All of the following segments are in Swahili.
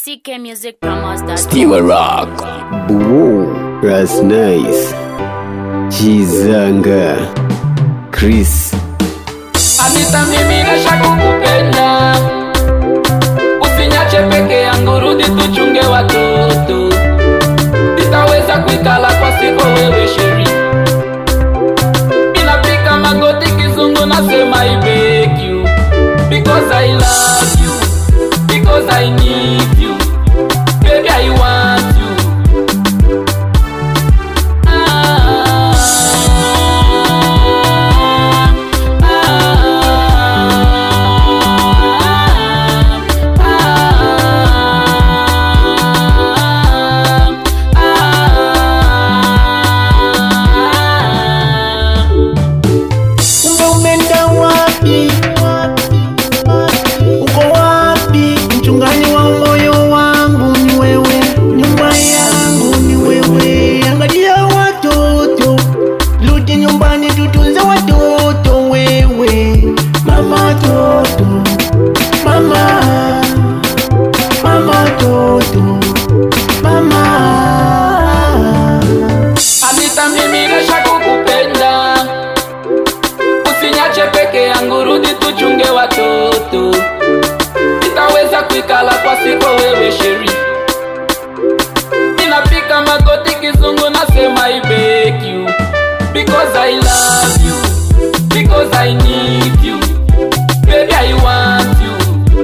ckmusicpromos.com. Steve Rock, Boo, Ras Nice, Chizanga, Chris. Anita mimi nasha kukupenda, usiniache peke yangu, rudi tuchunge watoto. Sitaweza kuikala kwa siku wewe sheri. Ninapika magoti kizungu nasema I beg you, because I love you, because I need you, baby I want you. Watoto sitaweza kuikala kwa siku wewe sheri. Ninapika magoti kizungu nasema I beg you, because I love you, because I need you, baby I want you.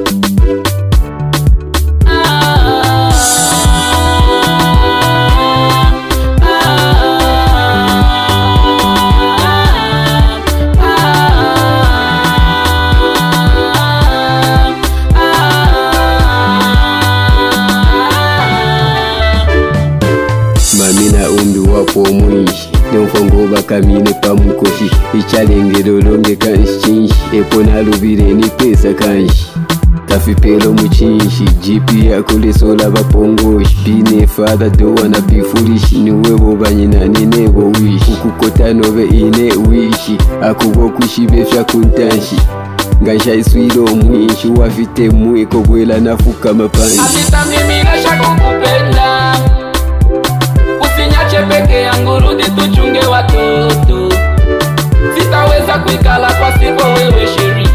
Mamina umbi wapo mwishi Nemfongo bakamine pamukoshi Ichalengero longe kanshinshi Epona lubire ni pesa kanshi Tafipelo muchinshi Jipi ya kulesola bapongoshi Bine father do wanna be foolish Niwebo banyina ninebo wishi Ukukota nove ine wishi Akubo kushibe fya kuntanshi Ngansha iswilo mwishi Wafite mweko gwela nafuka mapanshi. Anita mimi nasha kukupenda, usiniache peke yangu, rudi tuchunge watoto. Sitaweza kuikala kwa siku wewe sheri.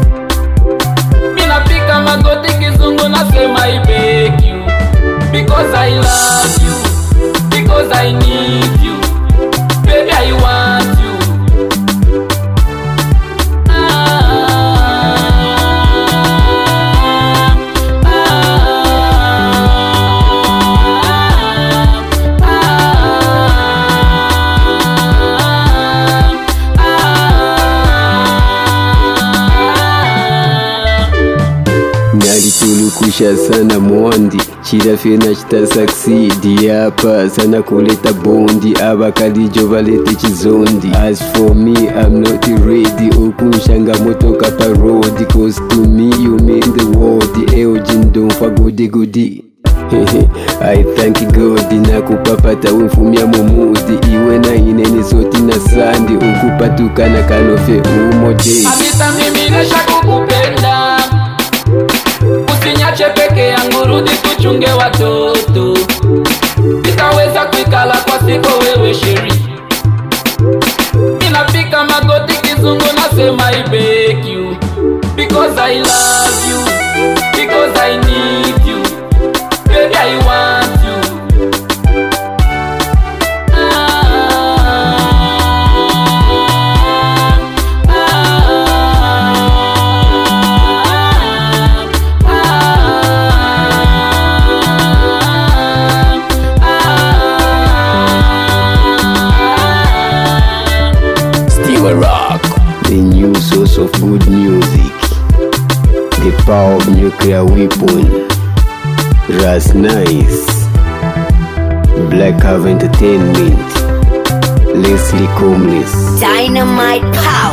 Ninapika magoti kizungu nasema I beg you, because I love you, because I need you, baby I want you. Tulukusha sana mondi Chirafena chita succeed Yapa sana kuleta bondi Abakalijo valete chizondi. As for me I'm not ready Okunshanga motoka parodi. Cause to me you mean the world. Eo jindo fa gudi I thank God nakupapata wefumia momudi. Iwe na inene soti na sandi Ukupatukana kanofe umode. Anita mimi nasha kukupenda, usiniache peke yangu, rudi tuchunge watoto. Sitaweza kuikala kwa siku wewe sheri. Ninapika magoti kizungu nasema I beg you, because I love you, because I need you, baby I want you. Rock, the new source of good music, the power of nuclear weapon. Ras Nice, Black Have Entertainment, Leslie Comlis, Dynamite Power.